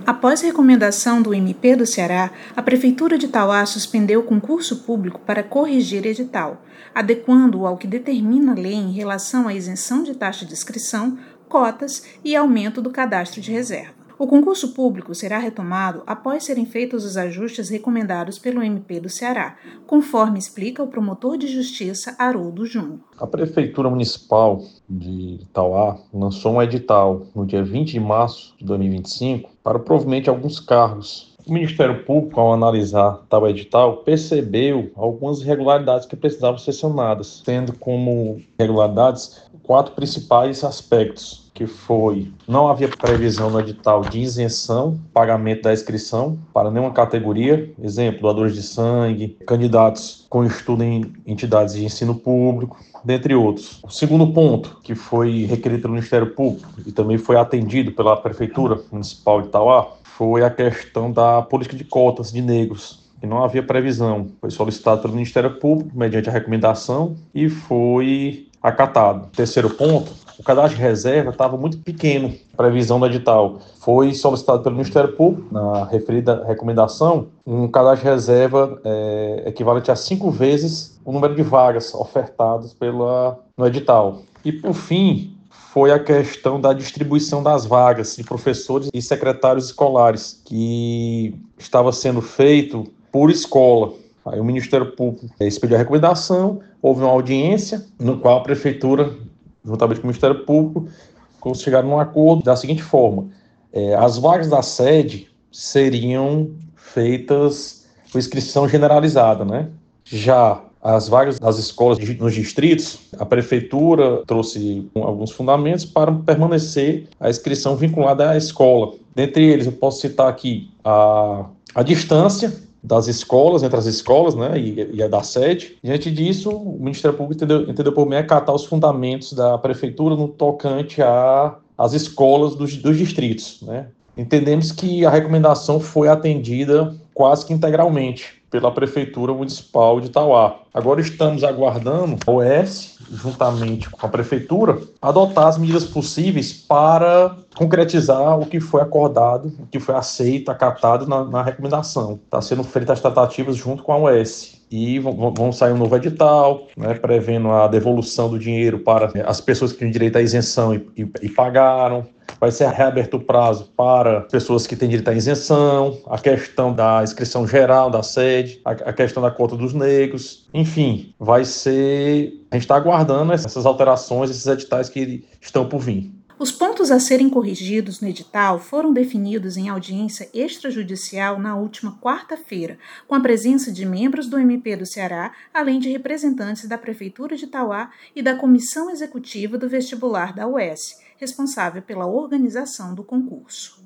Após recomendação do MP do Ceará, a Prefeitura de Tauá suspendeu o concurso público para corrigir edital, adequando-o ao que determina a lei em relação à isenção de taxa de inscrição, cotas e aumento do cadastro de reserva. O concurso público será retomado após serem feitos os ajustes recomendados pelo MP do Ceará, conforme explica o promotor de justiça Haroldo Júnior. A Prefeitura Municipal de Tauá lançou um edital no dia 20 de março de 2025 para o provimento de alguns cargos. O Ministério Público, ao analisar tal edital, percebeu algumas irregularidades que precisavam ser sanadas, tendo como irregularidades 4 principais aspectos, que foi: não havia previsão no edital de isenção, pagamento da inscrição para nenhuma categoria, exemplo, doadores de sangue, candidatos com estudo em entidades de ensino público, dentre outros. O segundo ponto, que foi requerido pelo Ministério Público e também foi atendido pela Prefeitura Municipal de Tauá, foi a questão da política de cotas de negros, que não havia previsão. Foi solicitado pelo Ministério Público, mediante a recomendação, e foi acatado. Terceiro ponto, o cadastro de reserva estava muito pequeno, previsão do edital. Foi solicitado pelo Ministério Público, na referida recomendação, um cadastro de reserva equivalente a 5 vezes o número de vagas ofertadas no edital. E, por fim, foi a questão da distribuição das vagas de professores e secretários escolares, que estava sendo feito por escola. Aí o Ministério Público expediu a recomendação, houve uma audiência, no qual a Prefeitura, juntamente com o Ministério Público, chegaram num acordo da seguinte forma: as vagas da sede seriam feitas por inscrição generalizada, né? Já as vagas das escolas nos distritos, a Prefeitura trouxe alguns fundamentos para permanecer a inscrição vinculada à escola. Dentre eles, eu posso citar aqui a distância das escolas, entre as escolas, né, e a da sede. Diante disso, o Ministério Público entendeu por bem acatar os fundamentos da Prefeitura no tocante às escolas dos distritos, né. Entendemos que a recomendação foi atendida quase que integralmente pela Prefeitura Municipal de Tauá. Agora estamos aguardando a OS, juntamente com a Prefeitura, adotar as medidas possíveis para concretizar o que foi acordado, o que foi aceito, acatado na recomendação. Está sendo feitas as tratativas junto com a OS. E vão sair um novo edital, né, prevendo a devolução do dinheiro para as pessoas que têm direito à isenção e pagaram. Vai ser reaberto o prazo para pessoas que têm direito à isenção, a questão da inscrição geral da sede, a questão da cota dos negros. Enfim, vai ser... A gente está aguardando essas alterações, esses editais que estão por vir. Os pontos a serem corrigidos no edital foram definidos em audiência extrajudicial na última quarta-feira, com a presença de membros do MP do Ceará, além de representantes da Prefeitura de Tauá e da Comissão Executiva do Vestibular da UES, responsável pela organização do concurso.